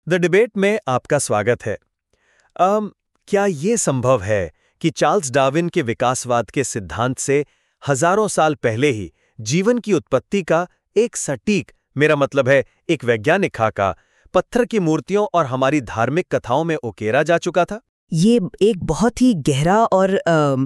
The debate में आपका स्वागत है। क्या ये संभव है कि चार्ल्स डार्विन के विकासवाद के सिद्धांत से हजारों साल पहले ही जीवन की उत्पत्ति का एक सटीक, मेरा मतलब है एक वैज्ञानिक खाका, पत्थर की मूर्तियों और हमारी धार्मिक कथाओं में उकेरा जा चुका था? ये एक बहुत ही गहरा और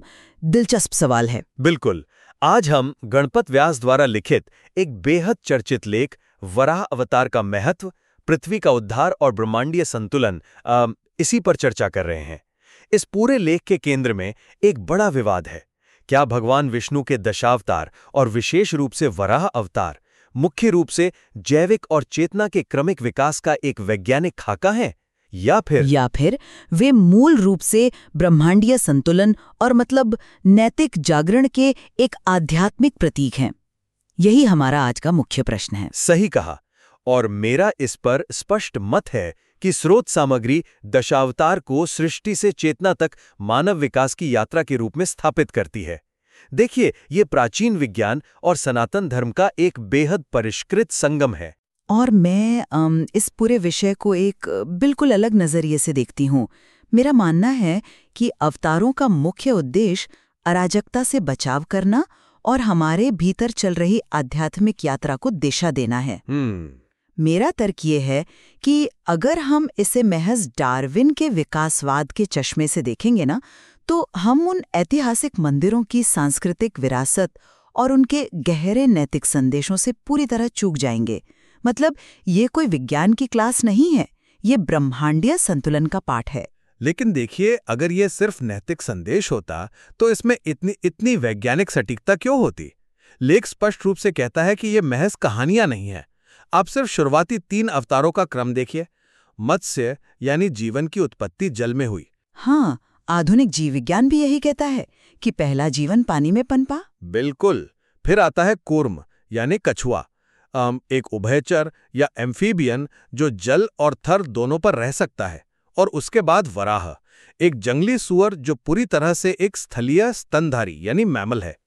दिलचस्प सवाल है। बिल्कुल। आज हम गणपत व्यास द्वारा लिखित एक बेहद चर्चित लेख वराह अवतार का महत्व, पृथ्वी का उद्धार और ब्रह्मांडीय संतुलन, इसी पर चर्चा कर रहे हैं। इस पूरे लेख के केंद्र में एक बड़ा विवाद है। क्या भगवान विष्णु के दशावतार और विशेष रूप से वराह अवतार मुख्य रूप से जैविक और चेतना के क्रमिक विकास का एक वैज्ञानिक खाका है, या फिर वे मूल रूप से ब्रह्मांडीय संतुलन और मतलब नैतिक जागरण के एक आध्यात्मिक प्रतीक हैं? यही हमारा आज का मुख्य प्रश्न है। सही कहा। और मेरा इस पर स्पष्ट मत है कि स्रोत सामग्री दशावतार को सृष्टि से चेतना तक मानव विकास की यात्रा के रूप में स्थापित करती है। देखिए, ये प्राचीन विज्ञान और सनातन धर्म का एक बेहद परिष्कृत संगम है। और मैं इस पूरे विषय को एक बिल्कुल अलग नजरिए से देखती हूँ। मेरा मानना है कि अवतारों का मुख्य उद्देश्य अराजकता से बचाव करना और हमारे भीतर चल रही आध्यात्मिक यात्रा को दिशा देना है। मेरा तर्क ये है कि अगर हम इसे महज डार्विन के विकासवाद के चश्मे से देखेंगे ना, तो हम उन ऐतिहासिक मंदिरों की सांस्कृतिक विरासत और उनके गहरे नैतिक संदेशों से पूरी तरह चूक जाएंगे। मतलब ये कोई विज्ञान की क्लास नहीं है, ये ब्रह्मांडीय संतुलन का पाठ है। लेकिन देखिए, अगर ये सिर्फ नैतिक संदेश होता तो इसमें इतनी वैज्ञानिक सटीकता क्यों होती? लेख स्पष्ट रूप से कहता है कि ये महज कहानियां नहीं है। आप सिर्फ शुरुआती 3 अवतारों का क्रम देखिए। मत्स्य यानी जीवन की उत्पत्ति जल में हुई। हाँ, आधुनिक जीव विज्ञान भी यही कहता है कि पहला जीवन पानी में पनपा। बिल्कुल। फिर आता है कूर्म यानी कछुआ, एक उभयचर या एम्फीबियन जो जल और थर दोनों पर रह सकता है। और उसके बाद वराह, एक जंगली सुअर जो पूरी तरह से एक स्थलीय स्तनधारी यानी मैमल है।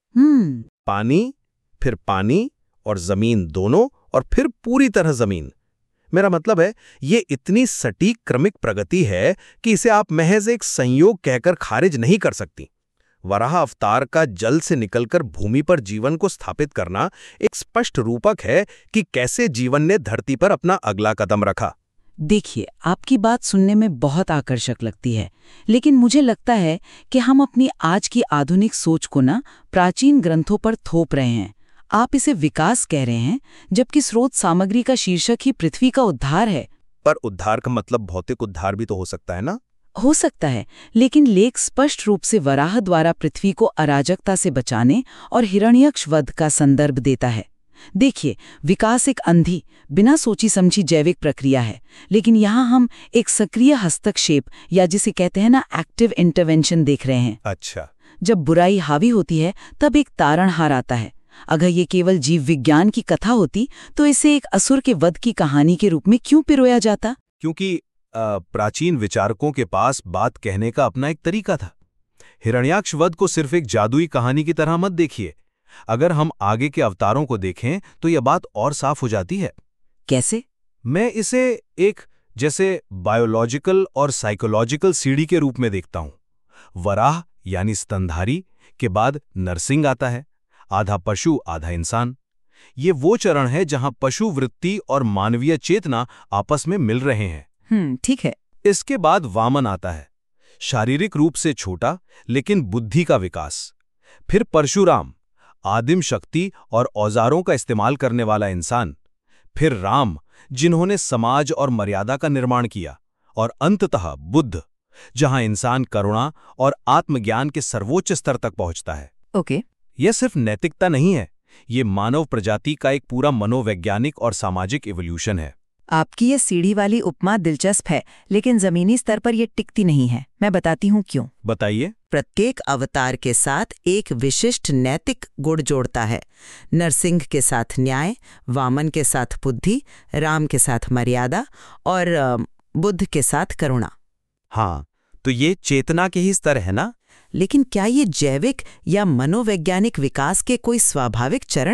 पानी, फिर पानी और जमीन दोनों, और फिर पूरी तरह जमीन। मेरा मतलब है, ये इतनी सटीक क्रमिक प्रगति है कि इसे आप महज एक संयोग कहकर खारिज नहीं कर सकती। वराह अवतार का जल से निकलकर भूमि पर जीवन को स्थापित करना एक स्पष्ट रूपक है कि कैसे जीवन ने धरती पर अपना अगला कदम रखा। देखिए, आपकी बात सुनने में बहुत आकर्षक लगती है, लेकिन मुझे लगता है कि हम अपनी आज की आधुनिक सोच को ना प्राचीन ग्रंथों पर थोप रहे हैं। आप इसे विकास कह रहे हैं, जबकि स्रोत सामग्री का शीर्षक ही पृथ्वी का उद्धार है। पर उद्धार का मतलब भौतिक उद्धार भी तो हो सकता है ना? हो सकता है, लेकिन लेख स्पष्ट रूप से वराह द्वारा पृथ्वी को अराजकता से बचाने और हिरण्यक्ष वध का संदर्भ देता है। देखिए, विकास एक अंधी, बिना सोची समझी जैविक प्रक्रिया है, लेकिन यहाँ हम एक सक्रिय हस्तक्षेप या जिसे कहते हैं ना एक्टिव इंटरवेंशन देख रहे हैं। अच्छा। जब बुराई हावी होती है तब एक तारणहार आता है। अगर ये केवल जीव विज्ञान की कथा होती तो इसे एक असुर के वध की कहानी के रूप में क्यों पिरोया जाता? क्योंकि प्राचीन विचारकों के पास बात कहने का अपना एक तरीका था। हिरण्याक्ष वध को सिर्फ एक जादुई कहानी की तरह मत देखिए। अगर हम आगे के अवतारों को देखें तो यह बात और साफ हो जाती है। कैसे? मैं इसे एक जैसे बायोलॉजिकल और साइकोलॉजिकल सीढ़ी के रूप में देखता हूं। वराह यानी स्तनधारी के बाद नरसिंह आता है, आधा पशु आधा इंसान। ये वो चरण है जहां पशु वृत्ति और मानवीय चेतना आपस में मिल रहे हैं। ठीक है। इसके बाद वामन आता है, शारीरिक रूप से छोटा लेकिन बुद्धि का विकास। फिर परशुराम, आदिम शक्ति और औजारों का इस्तेमाल करने वाला इंसान। फिर राम, जिन्होंने समाज और मर्यादा का निर्माण किया। और अंततः बुद्ध, जहां इंसान करुणा और आत्मज्ञान के सर्वोच्च स्तर तक पहुंचता है। ओके। यह सिर्फ नैतिकता नहीं है, ये मानव प्रजाति का एक पूरा मनोवैज्ञानिक और सामाजिक इवोल्यूशन है। आपकी ये सीढ़ी वाली उपमा दिलचस्प है, लेकिन जमीनी स्तर पर ये टिकती नहीं है। मैं बताती हूँ क्यों। बताइए। प्रत्येक अवतार के साथ एक विशिष्ट नैतिक गुण जोड़ता है। नरसिंह के साथ न्याय, वामन के साथ बुद्धि, राम के साथ मर्यादा और बुद्ध के साथ करुणा। हाँ, तो ये चेतना के ही स्तर है ना? लेकिन क्या ये जैविक या मनोवैज्ञानिक विकास के कोई स्वाभाविक चरण हैं?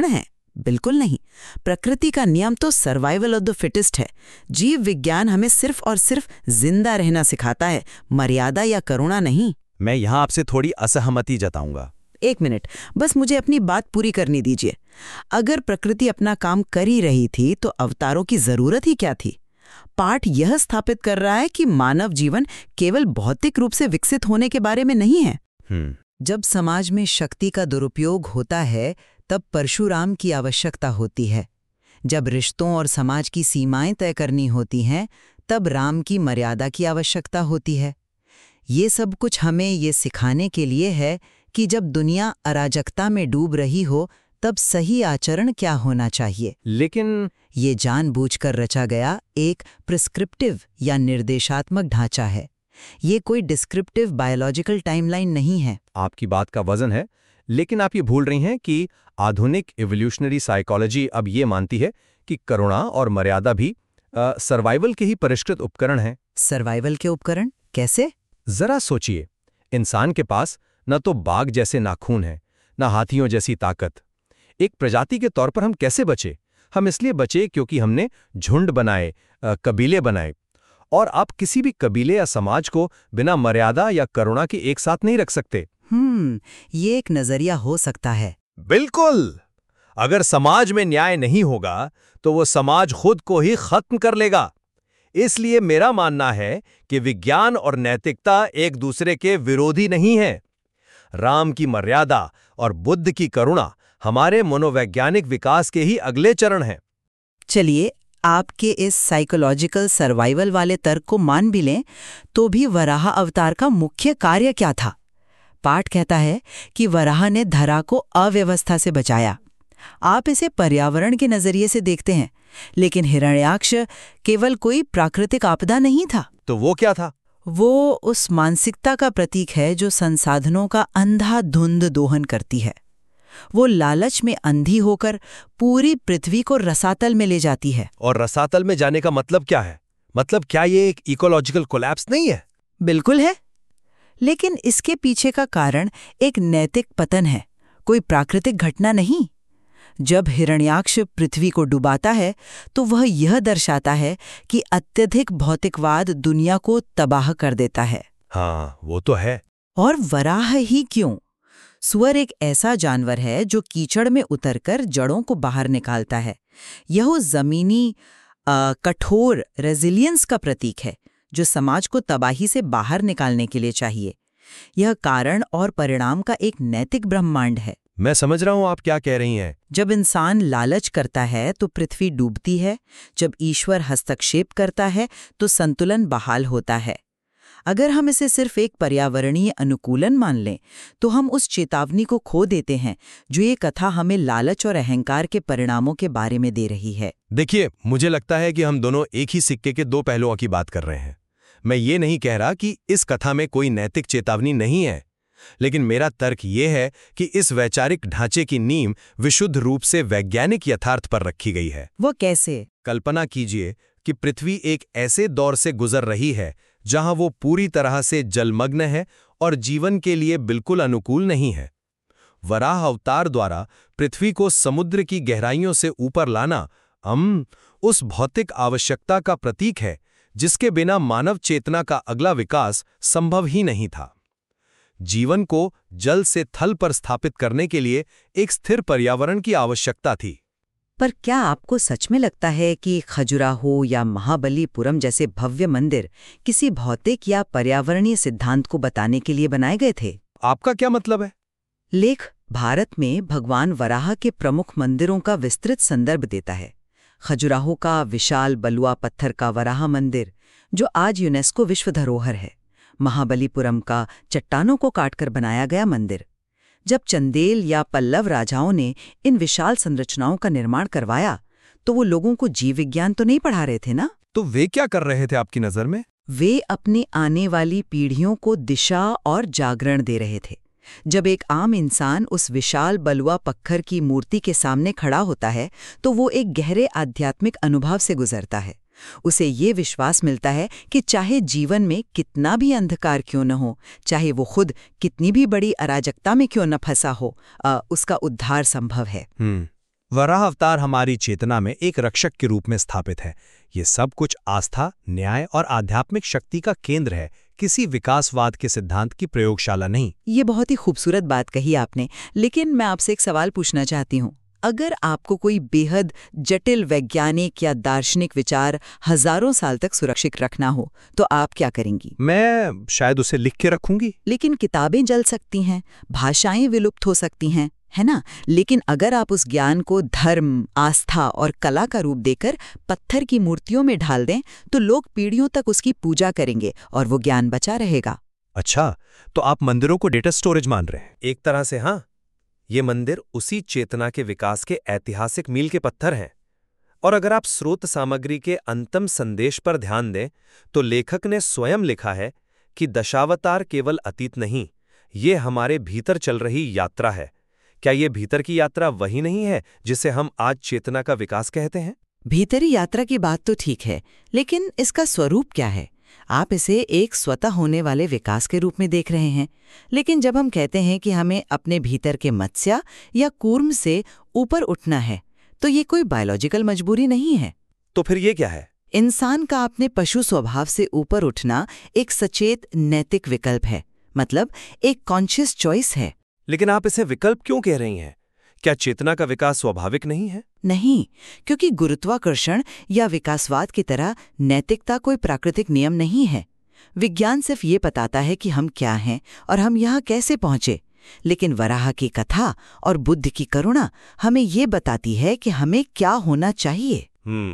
बिल्कुल नहीं। प्रकृति का नियम तो सर्वाइवल ऑफ द फिटेस्ट है। जीव विज्ञान हमें सिर्फ और सिर्फ जिंदा रहना सिखाता है, मर्यादा या करुणा नहीं। मैं यहाँ आपसे थोड़ी असहमति जताऊंगा। 1 मिनट, बस मुझे अपनी बात पूरी करनी दीजिए। अगर प्रकृति अपना काम कर ही रही थी तो अवतारों की जरूरत ही क्या थी? पाठ यह स्थापित कर रहा है कि मानव जीवन केवल भौतिक रूप से विकसित होने के बारे में नहीं है। जब समाज में शक्ति का दुरुपयोग होता है तब परशुराम की आवश्यकता होती है। जब रिश्तों और समाज की सीमाएं तय करनी होती हैं तब राम की मर्यादा की आवश्यकता होती है। ये सब कुछ हमें ये सिखाने के लिए है कि जब दुनिया अराजकता में डूब रही हो तब सही आचरण क्या होना चाहिए। लेकिन ये जानबूझकर रचा गया एक प्रिस्क्रिप्टिव या निर्देशात्मक ढांचा है। ये कोई डिस्क्रिप्टिव बायोलॉजिकल टाइमलाइन नहीं है। आपकी बात का वजन है, लेकिन आप ये भूल रही हैं कि आधुनिक इवोल्यूशनरी साइकोलॉजी अब ये मानती है कि करुणा और मर्यादा भी सर्वाइवल के ही परिष्कृत उपकरण हैं। सर्वाइवल के उपकरण कैसे? जरा सोचिए, इंसान के पास न तो बाघ जैसे नाखून है, न हाथियों जैसी ताकत। एक प्रजाति के तौर पर हम कैसे बचे? हम इसलिए बचे क्योंकि हमने झुंड बनाए, कबीले बनाए। और आप किसी भी कबीले या समाज को बिना मर्यादा या करुणा के एक साथ नहीं रख सकते। ये एक नजरिया हो सकता है। बिल्कुल। अगर समाज में न्याय नहीं होगा तो वो समाज खुद को ही खत्म कर लेगा। इसलिए मेरा मानना है कि विज्ञान और नैतिकता एक दूसरे के विरोधी नहीं है। राम की मर्यादा और बुद्ध की करुणा हमारे मनोवैज्ञानिक विकास के ही अगले चरण हैं। चलिए, आपके इस साइकोलॉजिकल सर्वाइवल वाले तर्क को मान भी लें तो भी वराह अवतार का मुख्य कार्य क्या था? पाठ कहता है कि वराह ने धरा को अव्यवस्था से बचाया। आप इसे पर्यावरण के नजरिए से देखते हैं, लेकिन हिरण्याक्ष केवल कोई प्राकृतिक आपदा नहीं था। तो वो क्या था? वो उस मानसिकता का प्रतीक है जो संसाधनों का अंधाधुंध दोहन करती है। वो लालच में अंधी होकर पूरी पृथ्वी को रसातल में ले जाती है। और रसातल में जाने का मतलब क्या है? मतलब क्या ये एक इकोलॉजिकल कोलैप्स नहीं है? बिल्कुल है, लेकिन इसके पीछे का कारण एक नैतिक पतन है, कोई प्राकृतिक घटना नहीं। जब हिरण्याक्ष पृथ्वी को डुबाता है तो वह यह दर्शाता है कि अत्यधिक भौतिकवाद दुनिया को तबाह कर देता है। हाँ, वो तो है। और वराह ही क्यों? सुअर एक ऐसा जानवर है जो कीचड़ में उतरकर जड़ों को बाहर निकालता है। यह उस जमीनी कठोर रेजिलियंस का प्रतीक है जो समाज को तबाही से बाहर निकालने के लिए चाहिए। यह कारण और परिणाम का एक नैतिक ब्रह्मांड है। मैं समझ रहा हूं आप क्या कह रही हैं। जब इंसान लालच करता है तो पृथ्वी डूबती है, जब ईश्वर हस्तक्षेप करता है तो संतुलन बहाल होता है। अगर हम इसे सिर्फ एक पर्यावरणीय अनुकूलन मान लें तो हम उस चेतावनी को खो देते हैं जो ये कथा हमें लालच और अहंकार के परिणामों के बारे में दे रही है। देखिए, मुझे लगता है कि हम दोनों एक ही सिक्के के दो पहलुओं की बात कर रहे हैं। मैं ये नहीं कह रहा कि इस कथा में कोई नैतिक चेतावनी नहीं है, लेकिन मेरा तर्क ये है कि इस वैचारिक ढांचे की नींव विशुद्ध रूप से वैज्ञानिक यथार्थ पर रखी गई है। वो कैसे? कल्पना कीजिए कि पृथ्वी एक ऐसे दौर से गुजर रही है जहां वो पूरी तरह से जलमग्न है और जीवन के लिए बिल्कुल अनुकूल नहीं है। वराह अवतार द्वारा पृथ्वी को समुद्र की गहराइयों से ऊपर लाना उस भौतिक आवश्यकता का प्रतीक है जिसके बिना मानव चेतना का अगला विकास संभव ही नहीं था। जीवन को जल से थल पर स्थापित करने के लिए एक स्थिर पर्यावरण की आवश्यकता थी। पर क्या आपको सच में लगता है कि खजुराहो या महाबलीपुरम जैसे भव्य मंदिर किसी भौतिक या पर्यावरणीय सिद्धांत को बताने के लिए बनाए गए थे? आपका क्या मतलब है? लेख भारत में भगवान वराह के प्रमुख मंदिरों का विस्तृत संदर्भ देता है। खजुराहो का विशाल बलुआ पत्थर का वराह मंदिर जो आज यूनेस्को विश्व धरोहर है। महाबलीपुरम का चट्टानों को काटकर बनाया गया मंदिर। जब चंदेल या पल्लव राजाओं ने इन विशाल संरचनाओं का निर्माण करवाया तो वो लोगों को जीव विज्ञान तो नहीं पढ़ा रहे थे ना? तो वे क्या कर रहे थे आपकी नजर में? वे अपनी आने वाली पीढ़ियों को दिशा और जागरण दे रहे थे। जब एक आम इंसान उस विशाल बलुआ पत्थर की मूर्ति के सामने खड़ा होता है तो वो एक गहरे आध्यात्मिक अनुभव से गुजरता है। उसे ये विश्वास मिलता है कि चाहे जीवन में कितना भी अंधकार क्यों न हो, चाहे वो खुद कितनी भी बड़ी अराजकता में क्यों न फंसा हो, उसका उद्धार संभव है। वराह अवतार हमारी चेतना में एक रक्षक के रूप में स्थापित है। ये सब कुछ आस्था, न्याय और आध्यात्मिक शक्ति का केंद्र है, किसी विकासवाद के सिद्धांत की प्रयोगशाला नहीं। ये बहुत ही खूबसूरत बात कही आपने, लेकिन मैं आपसे एक सवाल पूछना चाहती हूँ। अगर आपको कोई बेहद जटिल वैज्ञानिक या दार्शनिक विचार हजारों साल तक सुरक्षित रखना हो, तो आप क्या करेंगी? मैं शायद उसे लिख के रखूंगी। लेकिन किताबें जल सकती हैं, भाषाएं विलुप्त हो सकती हैं, है ना? लेकिन अगर आप उस ज्ञान को धर्म, आस्था और कला का रूप देकर पत्थर की मूर्तियों में ढाल दें, तो लोग पीढ़ियों तक उसकी पूजा करेंगे और वो ज्ञान बचा रहेगा। अच्छा, तो आप मंदिरों को डेटा स्टोरेज मान रहे हैं? एक तरह से हाँ। ये मंदिर उसी चेतना के विकास के ऐतिहासिक मील के पत्थर हैं। और अगर आप स्रोत सामग्री के अंतिम संदेश पर ध्यान दें, तो लेखक ने स्वयं लिखा है कि दशावतार केवल अतीत नहीं, ये हमारे भीतर चल रही यात्रा है। क्या ये भीतर की यात्रा वही नहीं है जिसे हम आज चेतना का विकास कहते हैं? भीतरी यात्रा की बात तो ठीक है, लेकिन इसका स्वरूप क्या है? आप इसे एक स्वतः होने वाले विकास के रूप में देख रहे हैं, लेकिन जब हम कहते हैं कि हमें अपने भीतर के मत्स्य या कूर्म से ऊपर उठना है, तो ये कोई बायोलॉजिकल मजबूरी नहीं है। तो फिर ये क्या है? इंसान का अपने पशु स्वभाव से ऊपर उठना एक सचेत नैतिक विकल्प है, मतलब एक कॉन्शियस चॉइस है। लेकिन आप इसे विकल्प क्यों कह रही हैं? क्या चेतना का विकास स्वाभाविक नहीं है? नहीं, क्योंकि गुरुत्वाकर्षण या विकासवाद की तरह नैतिकता कोई प्राकृतिक नियम नहीं है। विज्ञान सिर्फ ये बताता है कि हम क्या हैं और हम यहाँ कैसे पहुँचे। लेकिन वराह की कथा और बुद्ध की करुणा हमें ये बताती है कि हमें क्या होना चाहिए।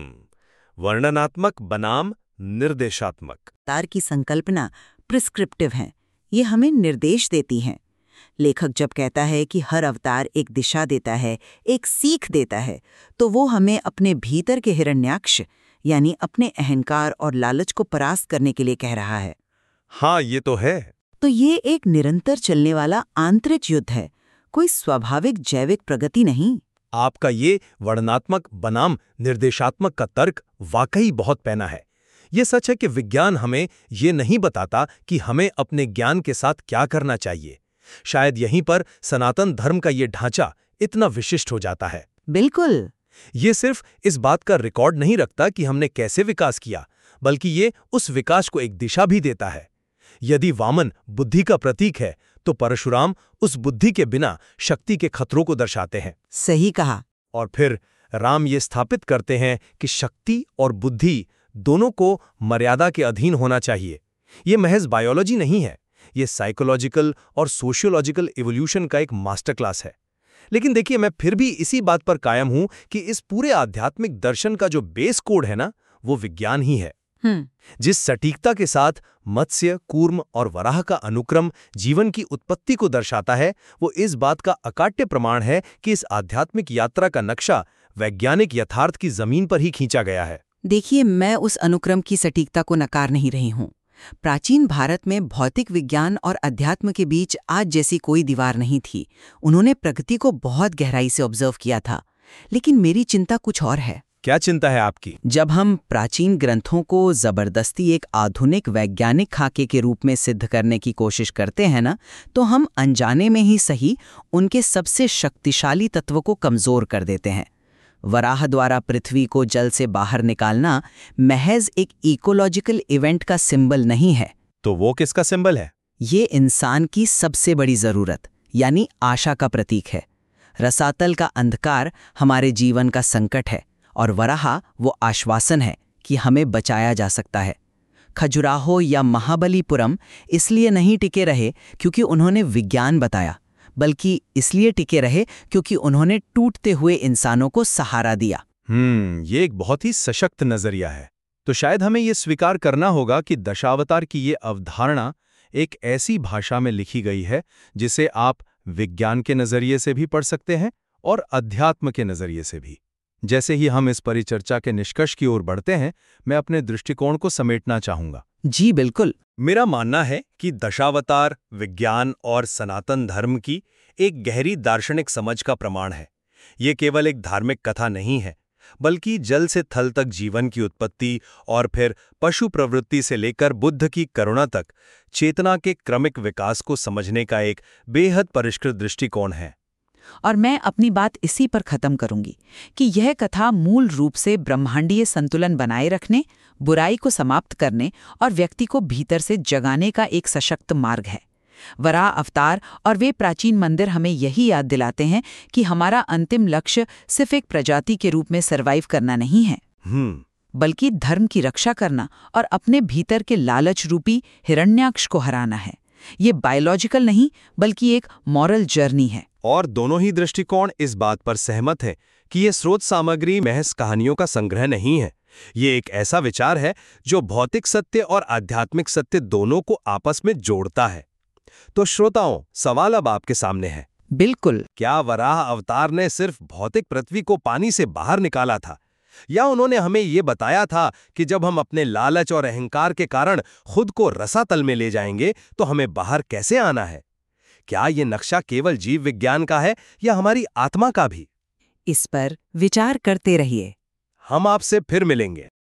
वर्णनात्मक बनाम निर्देशात्मक। अवतार की संकल्पना प्रिस्क्रिप्टिव है, ये हमें निर्देश देती हैं। लेखक जब कहता है कि हर अवतार एक दिशा देता है, एक सीख देता है, तो वो हमें अपने भीतर के हिरण्याक्ष यानी अपने अहंकार और लालच को परास्त करने के लिए कह रहा है। हाँ, ये तो है। तो ये एक निरंतर चलने वाला आंतरिक युद्ध है, कोई स्वाभाविक जैविक प्रगति नहीं। आपका ये वर्णनात्मक बनाम निर्देशात्मक का तर्क वाकई बहुत पैना है। ये सच है कि विज्ञान हमें ये नहीं बताता कि हमें अपने ज्ञान के साथ क्या करना चाहिए। शायद यहीं पर सनातन धर्म का ये ढांचा इतना विशिष्ट हो जाता है। बिल्कुल। ये सिर्फ इस बात का रिकॉर्ड नहीं रखता कि हमने कैसे विकास किया, बल्कि ये उस विकास को एक दिशा भी देता है। यदि वामन बुद्धि का प्रतीक है, तो परशुराम उस बुद्धि के बिना शक्ति के खतरों को दर्शाते हैं। सही कहा। और फिर राम ये स्थापित करते हैं कि शक्ति और बुद्धि दोनों को मर्यादा के अधीन होना चाहिए। ये महज बायोलॉजी नहीं है, ये साइकोलॉजिकल और सोशियोलॉजिकल इवोल्यूशन का एक मास्टर क्लास है। लेकिन देखिए, मैं फिर भी इसी बात पर कायम हूं कि इस पूरे आध्यात्मिक दर्शन का जो बेस कोड है ना, वो विज्ञान ही है। जिस सटीकता के साथ मत्स्य, कूर्म और वराह का अनुक्रम जीवन की उत्पत्ति को दर्शाता है, वो इस बात का अकाट्य प्रमाण है कि इस आध्यात्मिक यात्रा का नक्शा वैज्ञानिक यथार्थ की जमीन पर ही खींचा गया है। देखिए, मैं उस अनुक्रम की सटीकता को नकार नहीं रही हूँ। प्राचीन भारत में भौतिक विज्ञान और अध्यात्म के बीच आज जैसी कोई दीवार नहीं थी। उन्होंने प्रकृति को बहुत गहराई से ऑब्जर्व किया था। लेकिन मेरी चिंता कुछ और है। क्या चिंता है आपकी? जब हम प्राचीन ग्रंथों को जबरदस्ती एक आधुनिक वैज्ञानिक खाके के रूप में सिद्ध करने की कोशिश करते हैं ना, तो हम अनजाने में ही सही उनके सबसे शक्तिशाली तत्व को कमजोर कर देते हैं। वराह द्वारा पृथ्वी को जल से बाहर निकालना महज एक इकोलॉजिकल इवेंट का सिंबल नहीं है। तो वो किसका सिंबल है? ये इंसान की सबसे बड़ी जरूरत यानी आशा का प्रतीक है। रसातल का अंधकार हमारे जीवन का संकट है और वराह वो आश्वासन है कि हमें बचाया जा सकता है। खजुराहो या महाबलीपुरम इसलिए नहीं टिके रहे क्योंकि उन्होंने विज्ञान बताया, बल्कि इसलिए टिके रहे क्योंकि उन्होंने टूटते हुए इंसानों को सहारा दिया। ये एक बहुत ही सशक्त नजरिया है। तो शायद हमें ये स्वीकार करना होगा कि दशावतार की ये अवधारणा एक ऐसी भाषा में लिखी गई है जिसे आप विज्ञान के नजरिए से भी पढ़ सकते हैं और अध्यात्म के नजरिए से भी। जैसे ही हम इस परिचर्चा के निष्कर्ष की ओर बढ़ते हैं, मैं अपने दृष्टिकोण को समेटना चाहूंगा। जी बिल्कुल। मेरा मानना है कि दशावतार विज्ञान और सनातन धर्म की एक गहरी दार्शनिक समझ का प्रमाण है। ये केवल एक धार्मिक कथा नहीं है, बल्कि जल से थल तक जीवन की उत्पत्ति और फिर पशु प्रवृत्ति से लेकर बुद्ध की करुणा तक चेतना के क्रमिक विकास को समझने का एक बेहद परिष्कृत दृष्टिकोण है। और मैं अपनी बात इसी पर खत्म करूंगी कि यह कथा मूल रूप से ब्रह्मांडीय संतुलन बनाए रखने, बुराई को समाप्त करने और व्यक्ति को भीतर से जगाने का एक सशक्त मार्ग है। वराह अवतार और वे प्राचीन मंदिर हमें यही याद दिलाते हैं कि हमारा अंतिम लक्ष्य सिर्फ एक प्रजाति के रूप में सरवाइव करना नहीं है, बल्कि धर्म की रक्षा करना और अपने भीतर के लालच रूपी हिरण्याक्ष को हराना है। ये बायोलॉजिकल नहीं बल्कि एक मॉरल जर्नी है। और दोनों ही दृष्टिकोण इस बात पर सहमत हैं कि ये स्रोत सामग्री महज कहानियों का संग्रह नहीं है। ये एक ऐसा विचार है जो भौतिक सत्य और आध्यात्मिक सत्य दोनों को आपस में जोड़ता है। तो श्रोताओं, सवाल अब आपके सामने है। बिल्कुल। क्या वराह अवतार ने सिर्फ भौतिक पृथ्वी को पानी से बाहर निकाला था, या उन्होंने हमें ये बताया था कि जब हम अपने लालच और अहंकार के कारण खुद को रसातल में ले जाएंगे तो हमें बाहर कैसे आना है? क्या ये नक्शा केवल जीव विज्ञान का है या हमारी आत्मा का भी? इस पर विचार करते रहिए। हम आपसे फिर मिलेंगे।